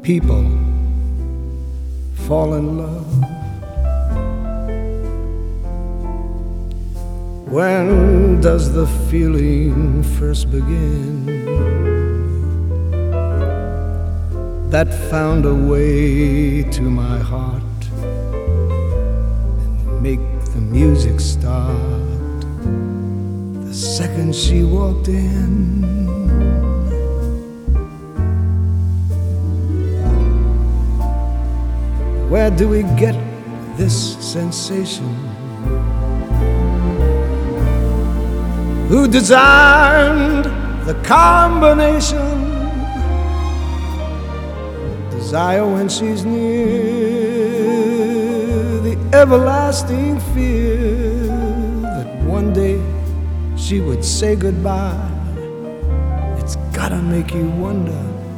people fall in love? When does the feeling first begin that found a way to my heart and make the music start the second she walked in? Where do we get this sensation? Who designed the combination? Desire when she's near, the everlasting fear that one day she would say goodbye. It's gotta make you wonder,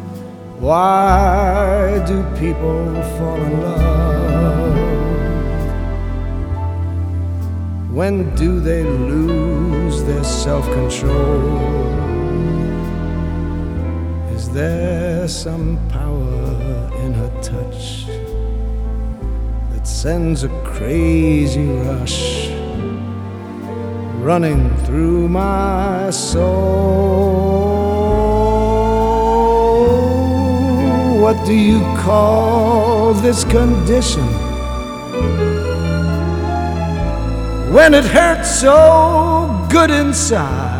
why do people fall in love? When do they lose their self-control? Is there some power in her touch that sends a crazy rush running through my soul? What do you call this condition, when it hurts so good inside?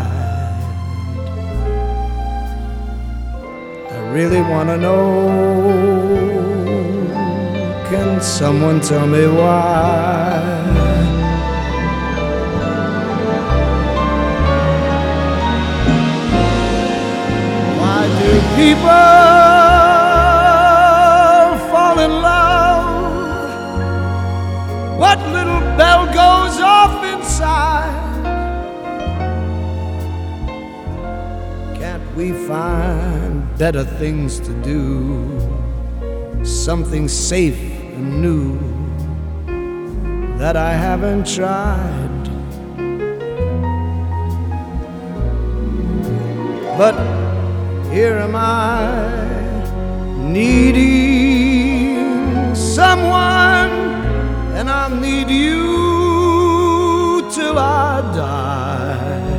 I really want to know, can someone tell me why? Why do people fall in love? What little bell goes off inside? Can't we find better things to do? Something safe and new that I haven't tried. But here am I, needing someone, and I'll need you till I die.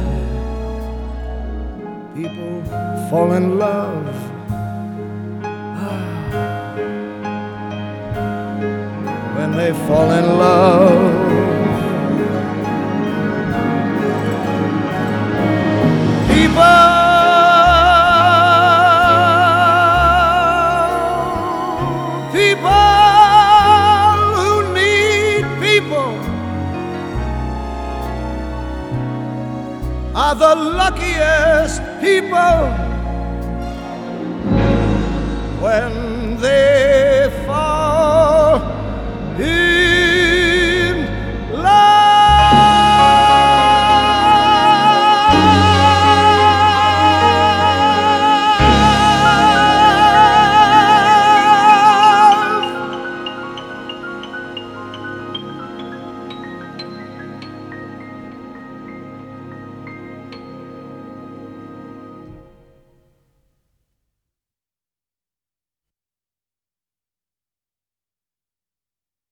People fall in love, when they fall in love. People who need people are the luckiest people when they